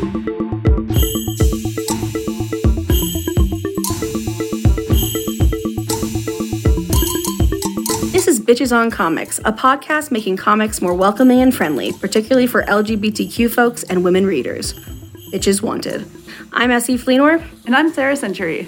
This is Bitches on Comics, a podcast making comics more welcoming and friendly, particularly for LGBTQ folks and women readers. Bitches Wanted. I'm Essie Fleenor. And I'm Sarah Century.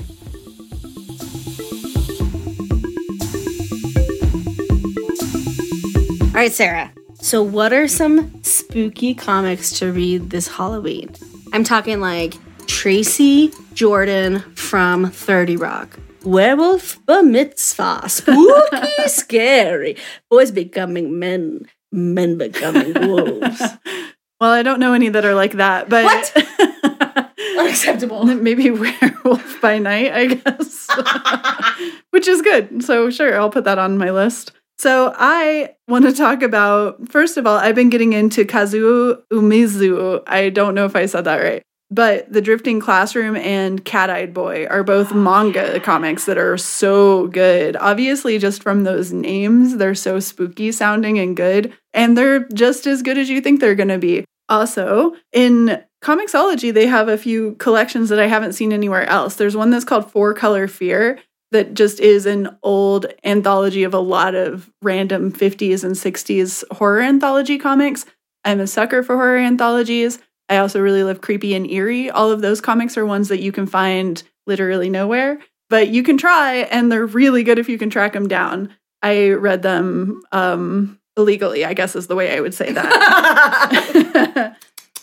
All right, Sarah. So what are some spooky comics to read this Halloween? I'm talking like Tracy Jordan from 30 Rock. Werewolf Bar Mitzvah. Spooky, scary. Boys becoming men, men becoming wolves. Well, I don't know any that are like that, but... What? Unacceptable. Maybe Werewolf by Night, I guess. Which is good. So sure, I'll put that on my list. So I want to talk about, first of all, I've been getting into Kazuo Umezu. I don't know if I said that right. But The Drifting Classroom and Cat-Eyed Boy are both manga comics that are so good. Obviously, just from those names, they're so spooky sounding and good. And they're just as good as you think they're going to be. Also, in Comixology, they have a few collections that I haven't seen anywhere else. There's one that's called Four Color Fear that just is an old anthology of a lot of random 50s and 60s horror anthology comics. I'm a sucker for horror anthologies. I also really love Creepy and Eerie. All of those comics are ones that you can find literally nowhere, but you can try, and they're really good if you can track them down. I read them illegally, I guess is the way I would say that.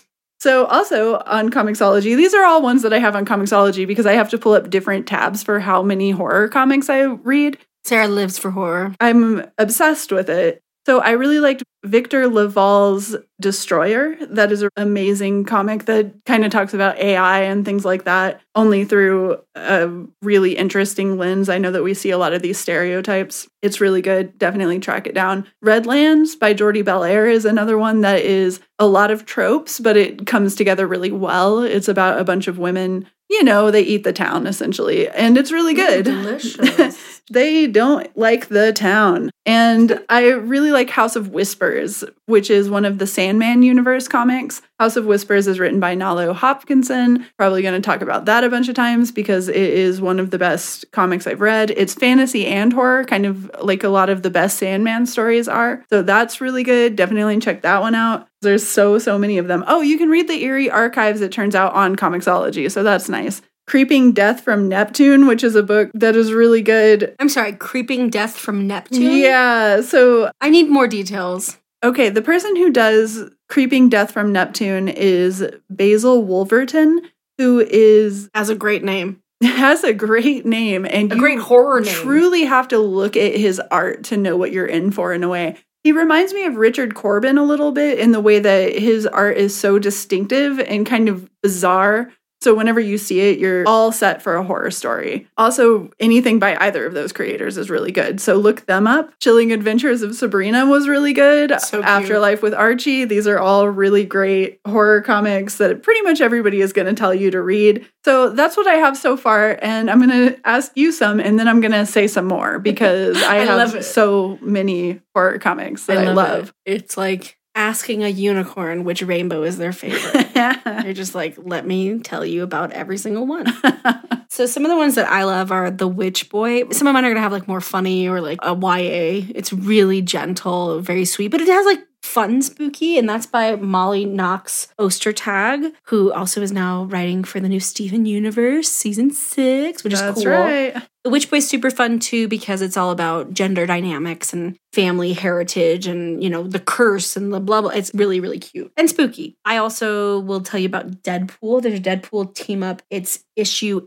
So also on Comixology, these are all ones that I have on Comixology because I have to pull up different tabs for how many horror comics I read. Sarah lives for horror. I'm obsessed with it. So I really liked Victor Laval's Destroyer. That is an amazing comic that kind of talks about AI and things like that, only through a really interesting lens. I know that we see a lot of these stereotypes. It's really good. Definitely track it down. Redlands by Jordi Belair is another one that is a lot of tropes, but it comes together really well. It's about a bunch of women, you know, they eat the town essentially, and it's really good. Delicious. They don't like the town. And I really like House of Whispers, which is one of the Sandman universe comics. House of Whispers is written by Nalo Hopkinson. Probably going to talk about that a bunch of times because it is one of the best comics I've read. It's fantasy and horror, kind of like a lot of the best Sandman stories are. So that's really good. Definitely check that one out. There's so many of them. Oh, you can read the Eerie Archives, it turns out, on Comixology. So that's nice. Creeping Death from Neptune, which is a book that is really good. I'm sorry, Creeping Death from Neptune? Yeah, so... I need more details. Okay, the person who does Creeping Death from Neptune is Basil Wolverton, who is... Has a great name. Has a great name. And a great horror name. Truly have to look at his art to know what you're in for, in a way. He reminds me of Richard Corbin a little bit in the way that his art is so distinctive and kind of bizarre. So whenever you see it, you're all set for a horror story. Also, anything by either of those creators is really good. So look them up. Chilling Adventures of Sabrina was really good. So cute. Afterlife with Archie. These are all really great horror comics that pretty much everybody is going to tell you to read. So that's what I have so far. And I'm going to ask you some, and then I'm going to say some more because I have so many horror comics that I love. It's like asking a unicorn which rainbow is their favorite. You're just like, let me tell you about every single one. So some of the ones that I love are The Witch Boy. Some of mine are going to have like more funny or like a YA. It's really gentle, very sweet, but it has like fun spooky, and that's by Molly Knox Ostertag, who also is now writing for the new Steven Universe season 6, which is cool. That's right. The Witch Boy's super fun too because it's all about gender dynamics and family heritage and, you know, the curse and the blah, blah. It's really, really cute and spooky. I also will tell you about Deadpool. There's a Deadpool team up. It's issue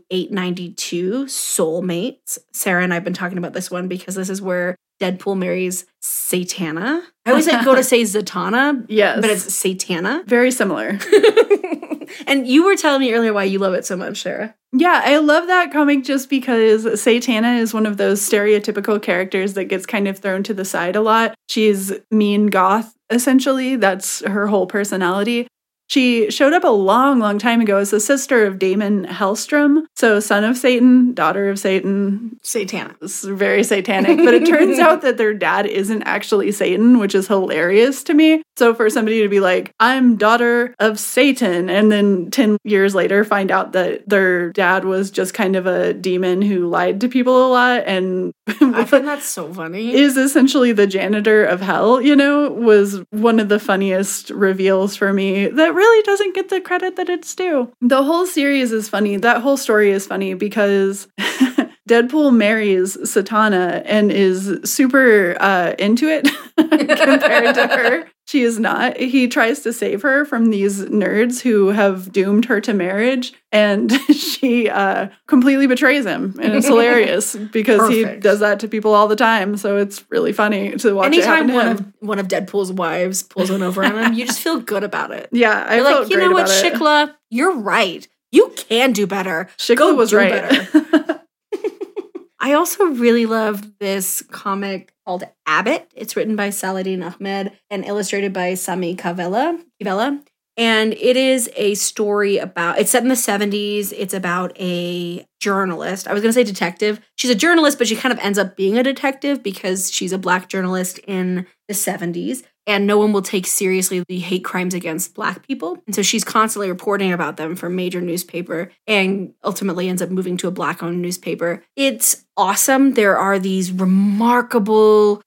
892, Soulmates. Sarah and I have been talking about this one because this is where Deadpool marries Satana. I always go to say Zatanna, yes, but it's Satana. Very similar. And you were telling me earlier why you love it so much, Sarah. Yeah, I love that comic just because Satana is one of those stereotypical characters that gets kind of thrown to the side a lot. She's mean goth, essentially. That's her whole personality. She showed up a long, long time ago as the sister of Damon Hellstrom. So son of Satan, daughter of Satan. Satanic. It's very satanic. But it turns out that their dad isn't actually Satan, which is hilarious to me. So for somebody to be like, I'm daughter of Satan, and then 10 years later find out that their dad was just kind of a demon who lied to people a lot and I find that's so funny. Is essentially the janitor of hell, was one of the funniest reveals for me that really doesn't get the credit that it's due. The whole series is funny. That whole story is funny because Deadpool marries Satana and is super into it compared to her. She is not. He tries to save her from these nerds who have doomed her to marriage, and she completely betrays him. And it's hilarious because he does that to people all the time. So it's really funny to watch. Anytime one of Deadpool's wives pulls one over on him, you just feel good about it. Yeah, I felt great about it. You know what, Shikla? You're right. You can do better. Shikla was right. Better. I also really love this comic called Abbott. It's written by Saladin Ahmed and illustrated by Sami Kivella. And it is a story about, it's set in the 70s. It's about a journalist. I was going to say detective. She's a journalist, but she kind of ends up being a detective because she's a Black journalist in the 70s. And no one will take seriously the hate crimes against Black people. And so she's constantly reporting about them for a major newspaper and ultimately ends up moving to a Black-owned newspaper. It's awesome. There are these remarkable,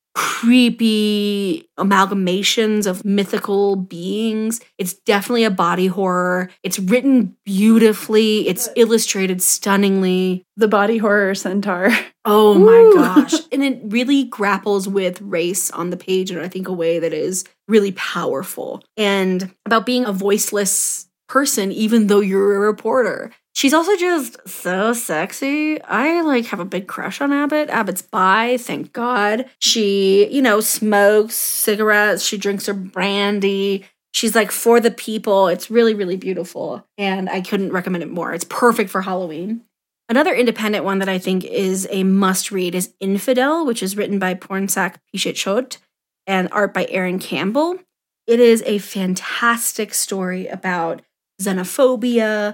creepy amalgamations of mythical beings. It's definitely a body horror. It's written beautifully. It's illustrated stunningly. The body horror centaur. Oh my gosh. And it really grapples with race on the page in, I think, a way that is really powerful. And about being a voiceless person, even though you're a reporter. She's also just so sexy. I have a big crush on Abbott. Abbott's bi, thank God. She, smokes cigarettes. She drinks her brandy. She's for the people. It's really, really beautiful. And I couldn't recommend it more. It's perfect for Halloween. Another independent one that I think is a must-read is Infidel, which is written by Pornsak Pichetshote and art by Aaron Campbell. It is a fantastic story about xenophobia,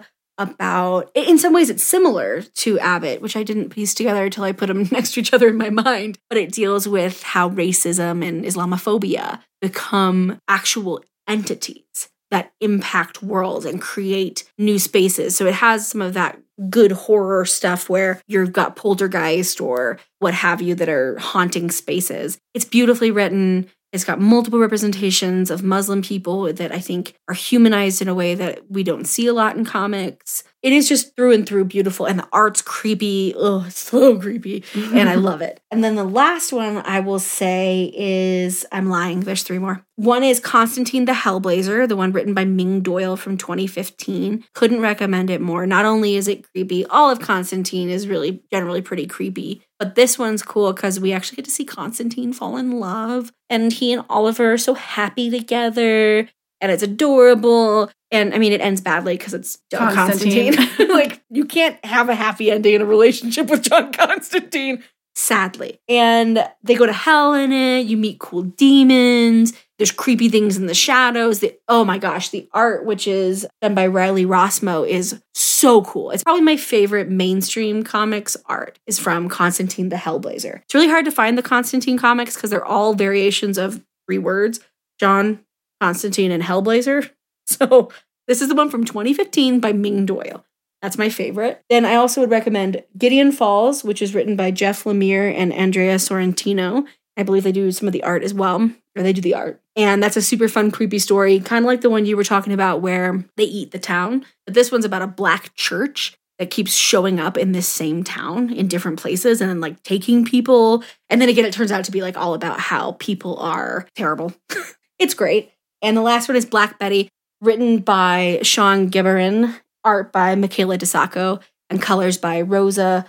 in some ways it's similar to Abbott, which I didn't piece together until I put them next to each other in my mind, but it deals with how racism and Islamophobia become actual entities that impact worlds and create new spaces. So it has some of that good horror stuff where you've got poltergeist or what have you that are haunting spaces. It's beautifully written. It's got multiple representations of Muslim people that I think are humanized in a way that we don't see a lot in comics. It is just through and through beautiful, and the art's creepy. Oh, so creepy, and I love it. And then the last one I will say is, I'm lying, there's 3 more. One is Constantine the Hellblazer, the one written by Ming Doyle from 2015. Couldn't recommend it more. Not only is it creepy, all of Constantine is really generally pretty creepy, but this one's cool because we actually get to see Constantine fall in love, and he and Oliver are so happy together, and it's adorable. And I mean, it ends badly because it's John Constantine. You can't have a happy ending in a relationship with John Constantine, sadly. And they go to hell in it. You meet cool demons. There's creepy things in the shadows. Oh my gosh, the art, which is done by Riley Rossmo, is so cool. It's probably my favorite mainstream comics art is from Constantine the Hellblazer. It's really hard to find the Constantine comics because they're all variations of 3 words, John, Constantine, and Hellblazer. So this is the one from 2015 by Ming Doyle. That's my favorite. Then I also would recommend Gideon Falls, which is written by Jeff Lemire and Andrea Sorrentino. I believe they do some of the art as well, or they do the art. And that's a super fun, creepy story, kind of like the one you were talking about where they eat the town. But this one's about a Black church that keeps showing up in this same town in different places and then taking people. And then again, it turns out to be all about how people are terrible. It's great. And the last one is Black Betty, written by Sean Giberin, art by Michaela DeSacco, and colors by Rosa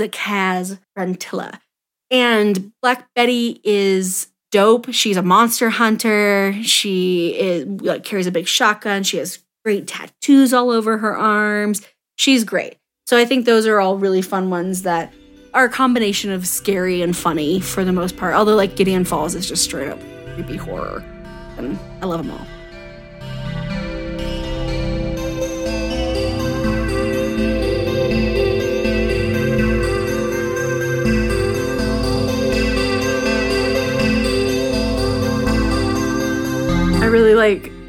Kaz Rantilla. And Black Betty is dope. She's a monster hunter. She carries a big shotgun. She has great tattoos all over her arms. She's great. So I think those are all really fun ones that are a combination of scary and funny for the most part. Although Gideon Falls is just straight up creepy horror. And I love them all. I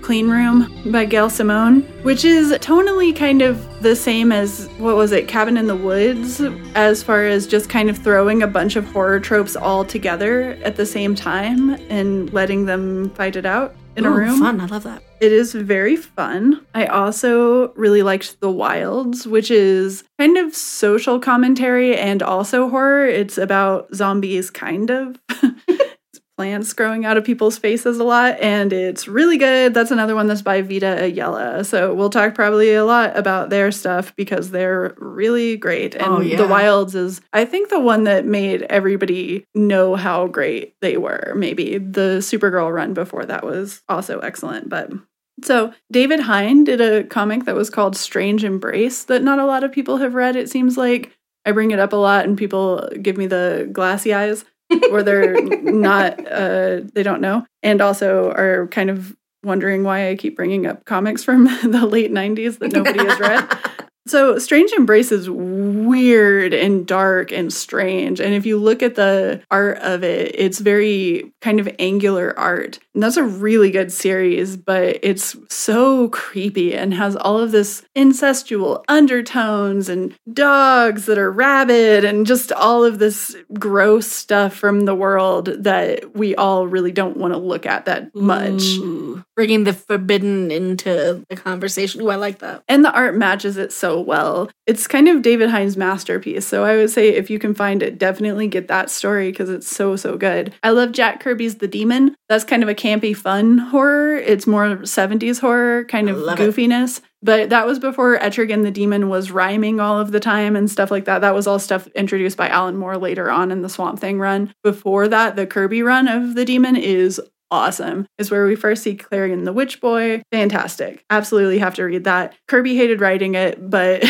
Clean Room by Gail Simone, which is tonally kind of the same as, Cabin in the Woods, as far as just kind of throwing a bunch of horror tropes all together at the same time and letting them fight it out in a room. Fun. I love that. It is very fun. I also really liked The Wilds, which is kind of social commentary and also horror. It's about zombies, kind of. Plants growing out of people's faces a lot, and it's really good. That's another one that's by Vita Ayala. So we'll talk probably a lot about their stuff because they're really great. And The Wilds is, I think, the one that made everybody know how great they were. Maybe the Supergirl run before that was also excellent. But so David Hein did a comic that was called Strange Embrace that not a lot of people have read, it seems like. I bring it up a lot and people give me the glassy eyes. Or they're not, they don't know, and also are kind of wondering why I keep bringing up comics from the late 90s that nobody has read. So Strange Embrace is weird and dark and strange. And if you look at the art of it, it's very kind of angular art. And that's a really good series, but it's so creepy and has all of this incestual undertones and dogs that are rabid and just all of this gross stuff from the world that we all really don't want to look at that much. Ooh, bringing the forbidden into the conversation. Ooh, I like that. And the art matches it so well. It's kind of David Hein's masterpiece. So I would say if you can find it, definitely get that story because it's so, so good. I love Jack Kirby's The Demon. That's kind of a campy, fun horror. It's more 70s horror, kind of goofiness. But that was before Etrigan the Demon was rhyming all of the time and stuff like that. That was all stuff introduced by Alan Moore later on in the Swamp Thing run. Before that, the Kirby run of The Demon is awesome. It's where we first see Clarion the Witch Boy. Fantastic. Absolutely have to read that. Kirby hated writing it, but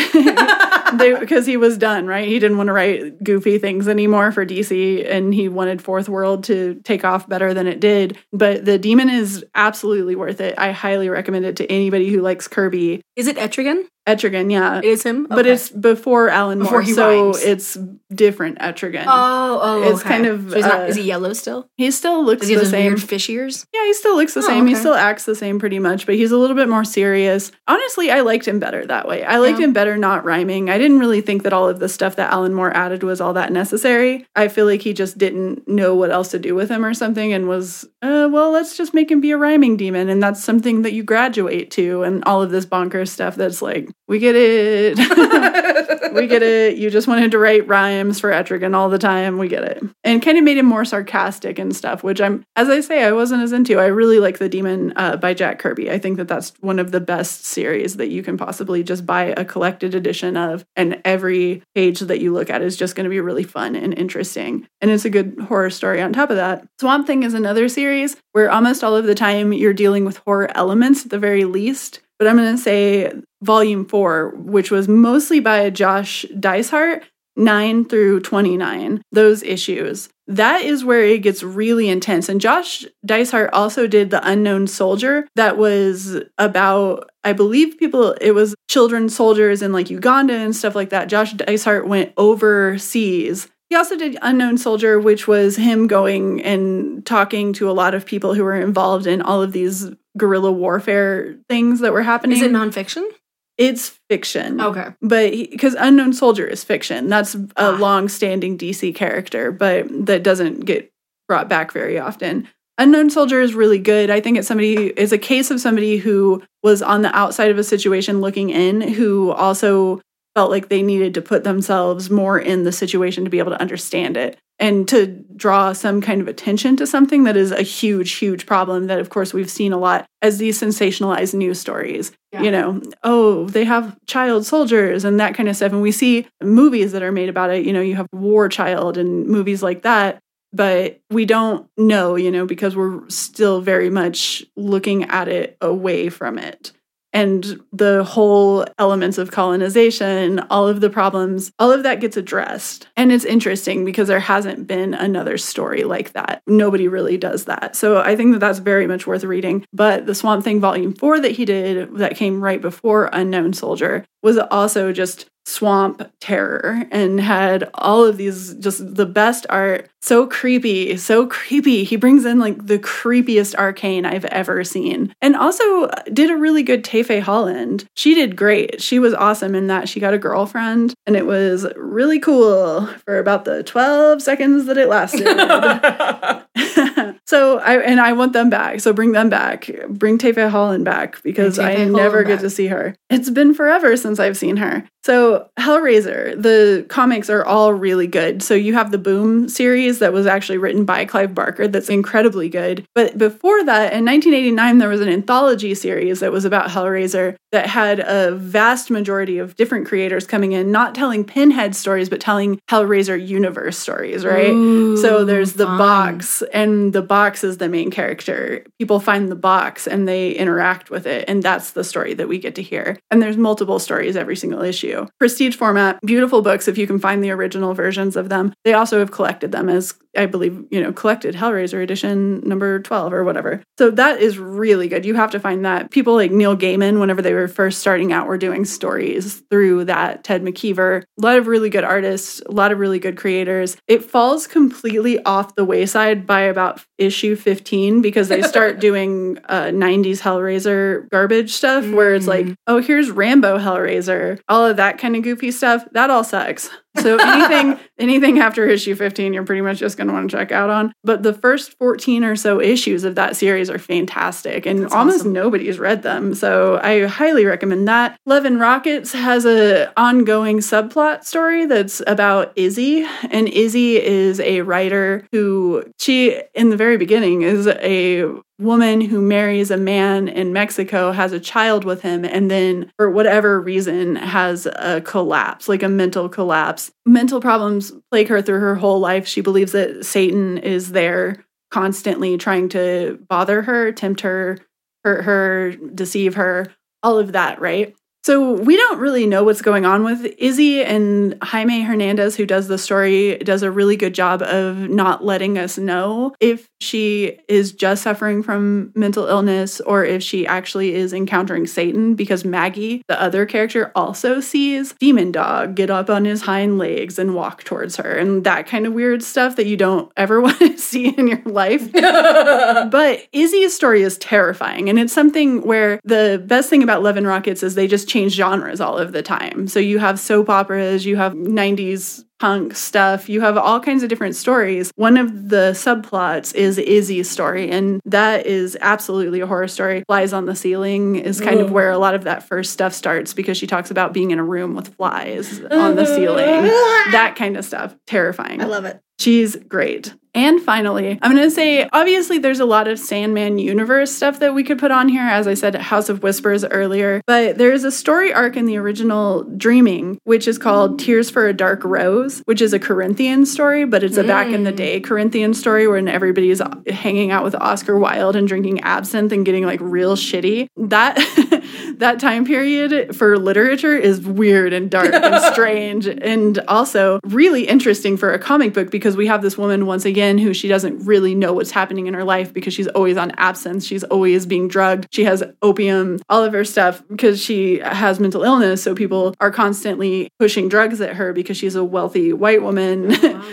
because he was done, right? He didn't want to write goofy things anymore for DC, and he wanted Fourth World to take off better than it did. But The Demon is absolutely worth it. I highly recommend it to anybody who likes Kirby. Is it Etrigan? Etrigan, yeah. It is him? Okay. But it's before Alan Moore, so rhymes. It's different Etrigan. It's kind of... So he's not, is he yellow still? He still looks the same. Weird fish ears? Yeah, he still looks the same. Okay. He still acts the same pretty much, but he's a little bit more serious. Honestly, I liked him better that way. I liked him better not rhyming. I didn't really think that all of the stuff that Alan Moore added was all that necessary. I feel like he just didn't know what else to do with him or something and was, well, let's just make him be a rhyming demon, and that's something that you graduate to, and all of this bonkers stuff that's like, we get it. We get it. You just wanted to write rhymes for Etrigan all the time. We get it. And kind of made him more sarcastic and stuff, which as I say, I wasn't as into. I really like The Demon by Jack Kirby. I think that that's one of the best series that you can possibly just buy a collected edition of. And every page that you look at is just going to be really fun and interesting. And it's a good horror story on top of that. Swamp Thing is another series where almost all of the time you're dealing with horror elements at the very least. But I'm going to say Volume 4, which was mostly by Josh Dysart, 9 through 29, those issues. That is where it gets really intense. And Josh Dysart also did The Unknown Soldier that was about, I believe it was children soldiers in like Uganda and stuff like that. Josh Dysart went overseas. He also did Unknown Soldier, which was him going and talking to a lot of people who were involved in all of these guerrilla warfare things that were happening. Is it nonfiction? It's fiction. Okay. But because Unknown Soldier is fiction. That's a long-standing DC character, but that doesn't get brought back very often. Unknown Soldier is really good. I think it's a case of somebody who was on the outside of a situation looking in, who also felt like they needed to put themselves more in the situation to be able to understand it and to draw some kind of attention to something that is a huge, huge problem that, of course, we've seen a lot as these sensationalized news stories. Yeah. You know, they have child soldiers and that kind of stuff. And we see movies that are made about it. You know, you have War Child and movies like that. But we don't know, because we're still very much looking at it away from it. And the whole elements of colonization, all of the problems, all of that gets addressed. And it's interesting because there hasn't been another story like that. Nobody really does that. So I think that that's very much worth reading. But the Swamp Thing Volume 4 that he did, that came right before Unknown Soldier, was also just swamp terror and had all of these just the best art. So creepy, so creepy. He brings in like the creepiest arcane I've ever seen. And also did a really good Tayfay Holland. She did great. She was awesome in that she got a girlfriend, and it was really cool for about the 12 seconds that it lasted. So I want them back. So bring them back. Bring Tayfay Holland back, because I never get to see her. It's been forever since I've seen her. So Hellraiser, the comics are all really good. So you have the Boom series that was actually written by Clive Barker that's incredibly good. But before that, in 1989, there was an anthology series that was about Hellraiser that had a vast majority of different creators coming in, not telling Pinhead stories, but telling Hellraiser universe stories, right? Ooh, so there's the fun. box, and the box is the main character. People find the box and they interact with it, and that's the story that we get to hear. And there's multiple stories every single issue. Prestige format, beautiful books if you can find the original versions of them. They also have collected them as, I believe, collected Hellraiser edition number 12 or whatever. So that is really good. You have to find that. People like Neil Gaiman, whenever they were first starting out, were doing stories through that. Ted McKeever, a lot of really good artists, a lot of really good creators. It falls completely off the wayside by about issue 15 because they start doing 90s Hellraiser garbage stuff where it's like, oh, here's Rambo Hellraiser, all of that kind of goofy stuff. That all sucks. So anything after issue 15, you're pretty much just going to want to check out on. But the first 14 or so issues of that series are fantastic, and that's almost awesome. Nobody's read them. So I highly recommend that. Love and Rockets has an ongoing subplot story that's about Izzy. And Izzy is a writer who, she, in the very beginning, is a woman who marries a man in Mexico, has a child with him, and then for whatever reason has a collapse, like a mental collapse. Mental problems plague her through her whole life. She believes that Satan is there constantly trying to bother her, tempt her, hurt her, deceive her, all of that, right? So we don't really know what's going on with Izzy, and Jaime Hernandez, who does the story, does a really good job of not letting us know if she is just suffering from mental illness or if she actually is encountering Satan, because Maggie, the other character, also sees Demon Dog get up on his hind legs and walk towards her, and that kind of weird stuff that you don't ever want to see in your life. But Izzy's story is terrifying, and it's something where the best thing about Love and Rockets is they just change genres all of the time. So you have soap operas, you have 90s punk stuff, you have all kinds of different stories. One of the subplots is Izzy's story, and that is absolutely a horror story. Flies on the Ceiling is kind of where a lot of that first stuff starts, because she talks about being in a room with flies on the ceiling. That kind of stuff. Terrifying. I love it. She's great. And finally, I'm going to say, obviously, there's a lot of Sandman universe stuff that we could put on here. As I said, House of Whispers earlier. But there's a story arc in the original Dreaming, which is called Tears for a Dark Rose, which is a Corinthian story, but it's a back-in-the-day Corinthian story when everybody's hanging out with Oscar Wilde and drinking absinthe and getting, like, real shitty. That time period for literature is weird and dark and strange, and also really interesting for a comic book, because we have this woman, once again, who she doesn't really know what's happening in her life because she's always on absinthe. She's always being drugged. She has opium, all of her stuff, because she has mental illness. So people are constantly pushing drugs at her because she's a wealthy white woman,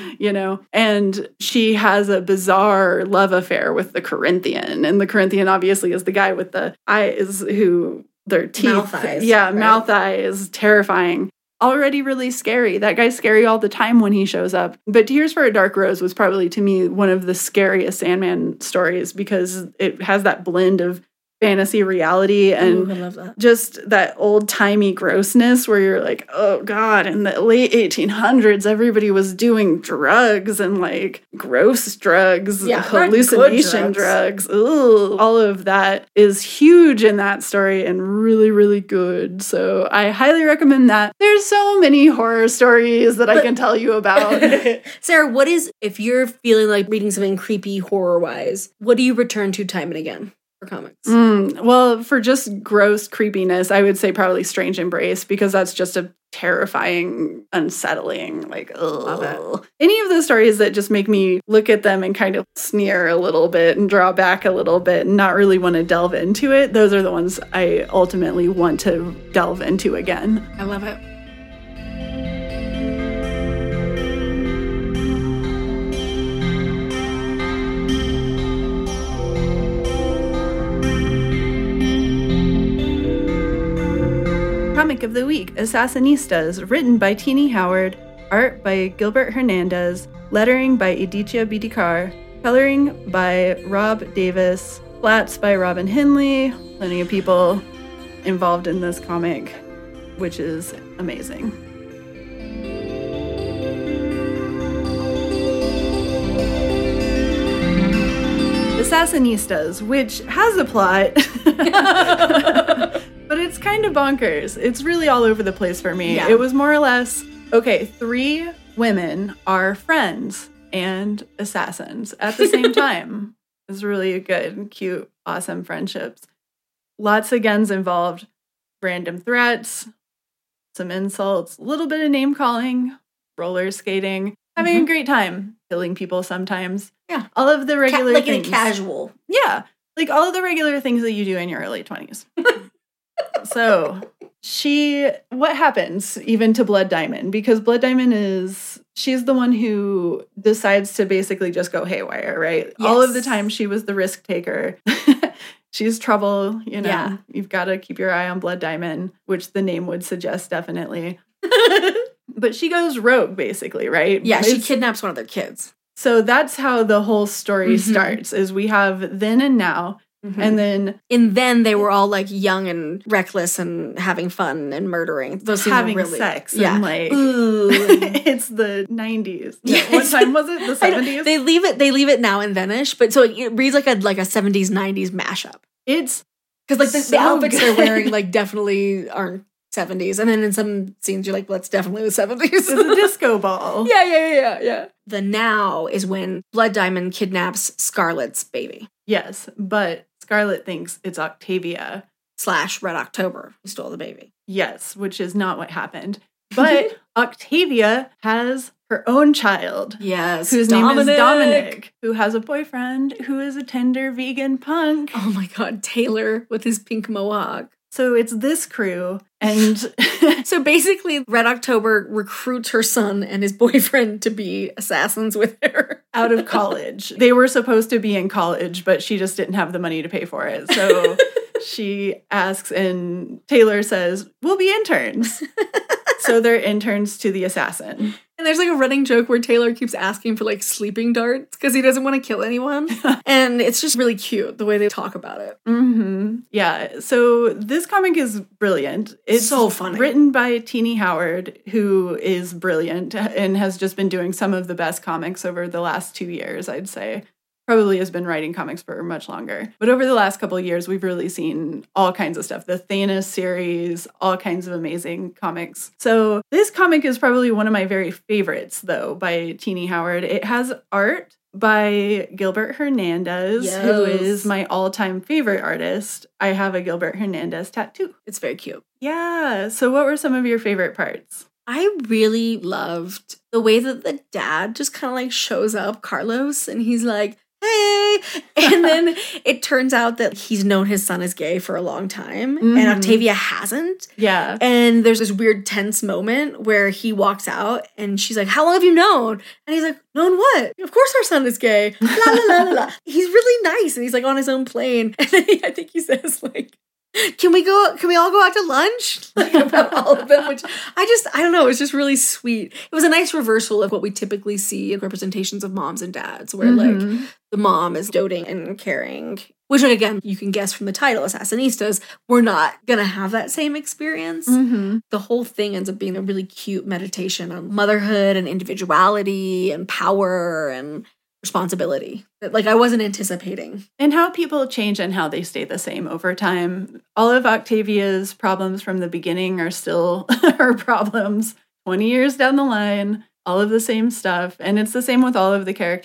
and she has a bizarre love affair with the Corinthian. And the Corinthian obviously is the guy with the eyes who their teeth. Mouth eyes. Yeah, right? Mouth eyes. Terrifying. Already really scary. That guy's scary all the time when he shows up. But Tears for a Dark Rose was probably, to me, one of the scariest Sandman stories, because it has that blend of fantasy reality and I love that. Just that old-timey grossness where you're like, oh God, in the late 1800s, everybody was doing drugs and like gross drugs, hallucination drugs. Ooh, all of that is huge in that story and really, really good. So I highly recommend that. There's so many horror stories that I can tell you about. Sarah, what is, if you're feeling like reading something creepy horror-wise, what do you return to time and again? for comics? Well, for just gross creepiness, I would say probably Strange Embrace, because that's just a terrifying, unsettling, like, Love ugh. Any of those stories that just make me look at them and kind of sneer a little bit and draw back a little bit and not really want to delve into it, those are the ones I ultimately want to delve into again. I love it. Comic of the Week, Assassinistas, written by Tini Howard, art by Gilbert Hernandez, lettering by Aditya Bidikar, coloring by Rob Davis, flats by Robin Henley, plenty of people involved in this comic, which is amazing. Assassinistas, which has a plot, but it's kind of bonkers. It's really all over the place for me. Yeah. It was more or less, okay, 3 women are friends and assassins at the same time. It's really good, cute, awesome friendships. Lots of guns involved, random threats, some insults, a little bit of name calling, roller skating, having a great time, killing people sometimes. Yeah. All of the regular like things. in a casual. Yeah. Like all of the regular things that you do in your early 20s. So what happens even to Blood Diamond? Because Blood Diamond she's the one who decides to basically just go haywire, right? Yes. All of the time she was the risk taker. She's trouble, Yeah. You've got to keep your eye on Blood Diamond, which the name would suggest definitely. But she goes rogue, basically, right? Yeah, she kidnaps one of their kids. So that's how the whole story starts, is we have then and now. And then they were all like young and reckless and having fun and murdering. Those having really, sex. Yeah. And like, ooh. it's the 90s. Yeah. What time was it? The 70s? They leave it now in Venice, but so it reads like a 70s, 90s mashup. It's because like the so outfits they're good. wearing like definitely aren't 70s. And then in some scenes you're like, well, that's definitely the 70s. It's a disco ball. Yeah. The now is when Blood Diamond kidnaps Scarlet's baby. Yes, but Scarlet thinks it's Octavia. / Red October who stole the baby. Yes, which is not what happened. But Octavia has her own child. Yes. Whose name is Dominic, who has a boyfriend who is a tender vegan punk. Oh my God, Taylor with his pink mohawk. So it's this crew, and so basically Red October recruits her son and his boyfriend to be assassins with her. Out of college. They were supposed to be in college, but she just didn't have the money to pay for it. So she asks, and Taylor says, we'll be interns. So they're interns to the assassin. And there's like a running joke where Taylor keeps asking for like sleeping darts because he doesn't want to kill anyone. And it's just really cute the way they talk about it. Yeah. So this comic is brilliant. It's so funny. Written by Tini Howard, who is brilliant and has just been doing some of the best comics over the last 2 years, I'd say. Probably has been writing comics for much longer. But over the last couple of years, we've really seen all kinds of stuff. The Thanos series, all kinds of amazing comics. So this comic is probably one of my very favorites, though, by Tini Howard. It has art by Gilbert Hernandez, who is my all-time favorite artist. I have a Gilbert Hernandez tattoo. It's very cute. Yeah. So what were some of your favorite parts? I really loved the way that the dad just kind of like shows up, Carlos, and he's like, hey, and then it turns out that he's known his son is gay for a long time, and Octavia hasn't. Yeah. And there's this weird tense moment where he walks out and she's like, how long have you known? And he's like, known what? Of course our son is gay. La la la la la. He's really nice, and he's like on his own plane. And then I think he says like, can we all go out to lunch? Like about all of them, which I don't know, it's just really sweet. It was a nice reversal of what we typically see in representations of moms and dads, where like the mom is doting and caring, which again, you can guess from the title, Assassinistas, we're not going to have that same experience. The whole thing ends up being a really cute meditation on motherhood and individuality and power and responsibility that like I wasn't anticipating. And how people change and how they stay the same over time. All of Octavia's problems from the beginning are still her problems 20 years down the line, all of the same stuff. And it's the same with all of the characters.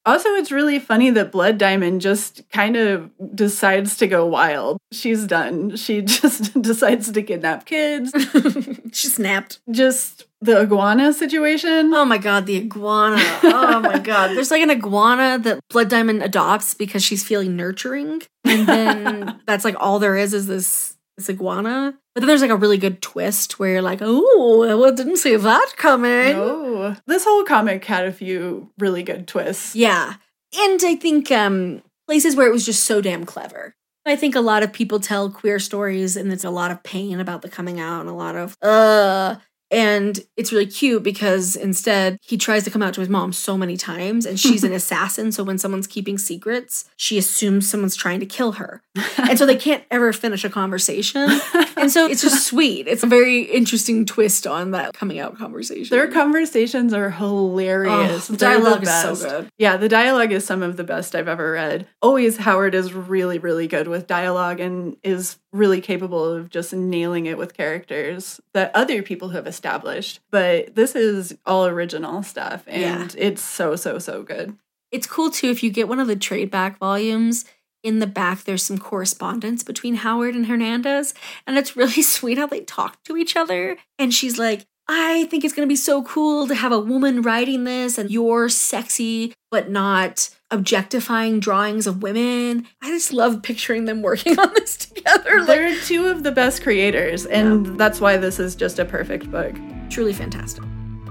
Also, it's really funny that Blood Diamond just kind of decides to go wild. She's done. She just decides to kidnap kids. She snapped. Just the iguana situation. Oh my god, the iguana. Oh my god. There's like an iguana that Blood Diamond adopts because she's feeling nurturing. And then that's like all there is this iguana. But then there's like a really good twist where you're like, oh, I didn't see that coming. No. This whole comic had a few really good twists. Yeah. And I think places where it was just so damn clever. I think a lot of people tell queer stories and it's a lot of pain about the coming out and a lot of, and it's really cute because instead he tries to come out to his mom so many times and she's an assassin. So when someone's keeping secrets, she assumes someone's trying to kill her. And so they can't ever finish a conversation. And so it's just sweet. It's a very interesting twist on that coming out conversation. Their conversations are hilarious. The dialogue is so good. Yeah, the dialogue is some of the best I've ever read. Always Howard is really, really good with dialogue and is really capable of just nailing it with characters that other people have established. But this is all original stuff, and it's so, so, so good. It's cool, too, if you get one of the trade back volumes. In the back, there's some correspondence between Howard and Hernandez, and it's really sweet how they talk to each other. And she's like, I think it's going to be so cool to have a woman writing this, and you're sexy, but not objectifying drawings of women. I just love picturing them working on this together. They're two of the best creators, and that's why this is just a perfect book. Truly fantastic.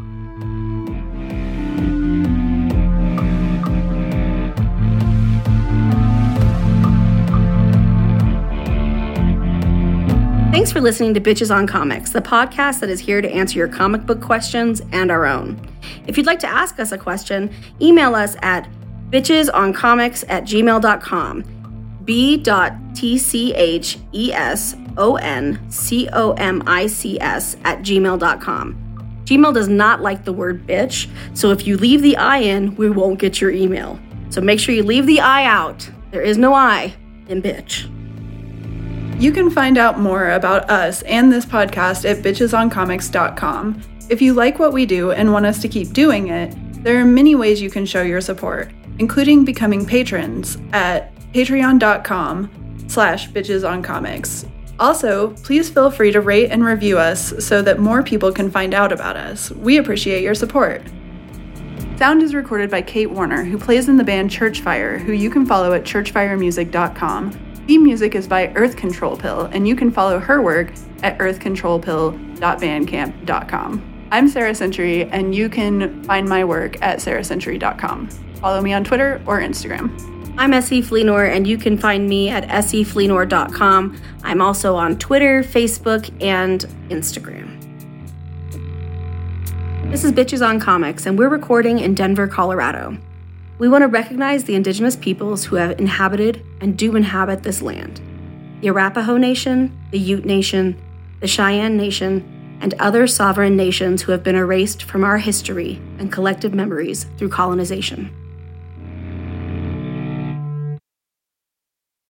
Thanks for listening to Bitches on Comics, the podcast that is here to answer your comic book questions and our own. If you'd like to ask us a question, email us at bitchesoncomics@gmail.com. b.tchesoncomics@gmail.com. Gmail does not like the word bitch, so if you leave the I in, we won't get your email. So make sure you leave the I out. There is no I in bitch. You can find out more about us and this podcast at bitchesoncomics.com. If you like what we do and want us to keep doing it, there are many ways you can show your support, including becoming patrons at patreon.com/bitchesoncomics. Also, please feel free to rate and review us so that more people can find out about us. We appreciate your support. Sound is recorded by Kate Warner, who plays in the band Churchfire, who you can follow at churchfiremusic.com. Theme music is by Earth Control Pill, and you can follow her work at earthcontrolpill.bandcamp.com. I'm Sarah Century, and you can find my work at sarahcentury.com. Follow me on Twitter or Instagram. I'm Essie Fleenor, and you can find me at essiefleenor.com. I'm also on Twitter, Facebook, and Instagram. This is Bitches on Comics, and we're recording in Denver, Colorado. We want to recognize the indigenous peoples who have inhabited and do inhabit this land. The Arapaho Nation, the Ute Nation, the Cheyenne Nation, and other sovereign nations who have been erased from our history and collective memories through colonization.